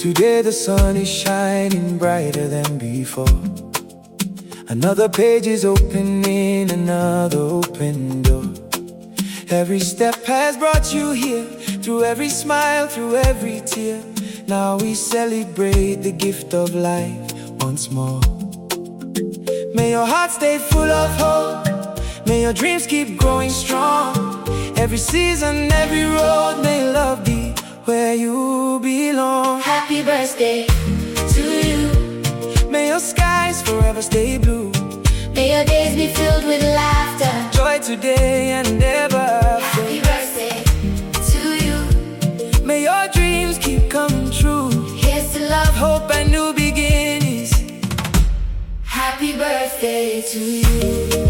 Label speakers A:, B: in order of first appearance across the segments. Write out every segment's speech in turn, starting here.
A: Today the sun is shining brighter than before. Another page is opening, another open door. Every step has brought you here, through every smile, through every tear. Now we celebrate the gift of life once more. May your heart stay full of hope, may your dreams keep growing strong. Every season, every road, may love be where you belong.
B: Happy birthday to you.
A: May your skies forever stay blue.
B: May your days be filled with laughter,
A: joy today and ever.
B: Happy birthday to you.
A: May your dreams keep coming true.
B: Here's to love,
A: hope and new beginnings.
B: Happy birthday to you.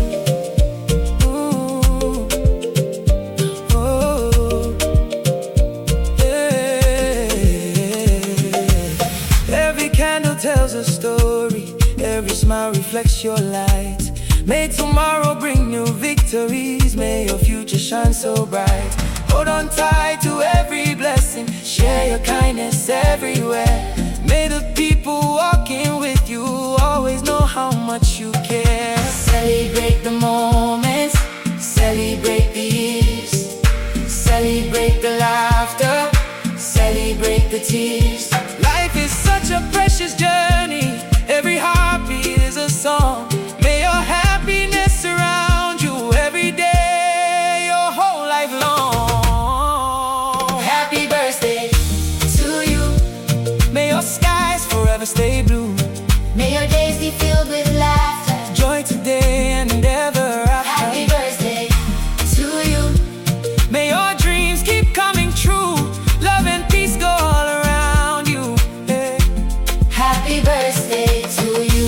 A: Tells a story, every smile reflects your light. May tomorrow bring new victories, may your future shine so bright. Hold on tight to every blessing, share your kindness everywhere. May the people walking with you always know how much you care.
B: Celebrate the moments, celebrate the years, celebrate the laughter, celebrate the tears.
A: Life is such a precious journey, every heartbeat is a song. May your happiness surround you every day, your whole life long.
B: Happy birthday to you.
A: May your skies forever stay blue.
B: May your days be filled with laughter,
A: joy today and ever after.
B: Happy birthday to you.
A: May your dreams keep coming true, love and peace go all around you. Hey.
B: Happy birthday to you.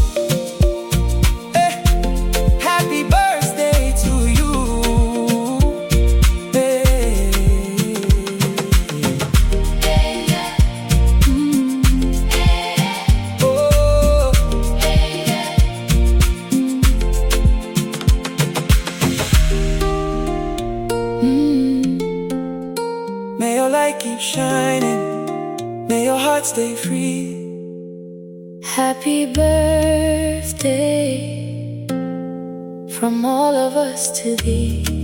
A: Hey. Happy birthday to you. Hey. Oh. May your light keep shining, may your heart stay free.
B: Happy birthday from all of us to thee.